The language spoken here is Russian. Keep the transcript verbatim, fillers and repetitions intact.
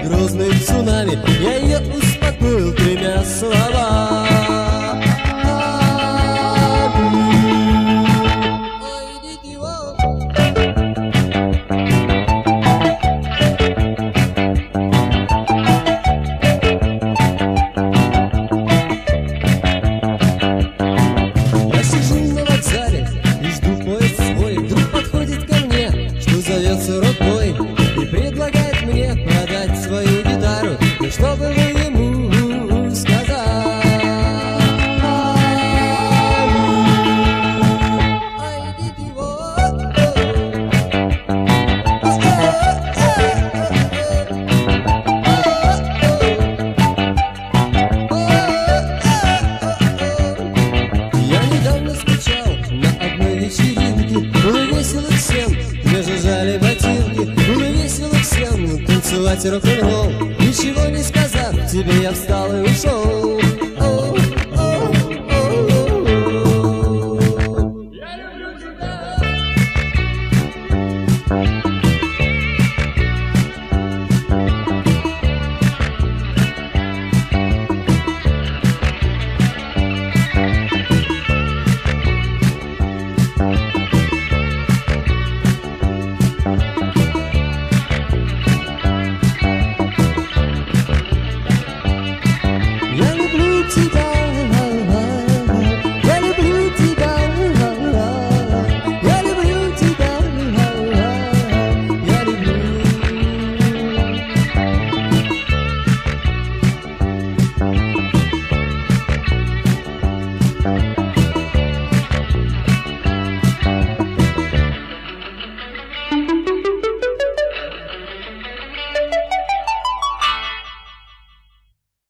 грозным цунами. Я ее успокоил тремя словами. Я сижу на вокзале и жду поезд свой. Вдруг подходит ко мне, что зовется рукой, и предлагает мне продать свою гитару. Ну что бы вы ему сказали? Я недавно встречал на одной вечеринке. Было весело всем, мне жужжали ботинки. Было весело всем танцевать рок-н-ролл. Ничего не сказав, тебе я встал и ушел.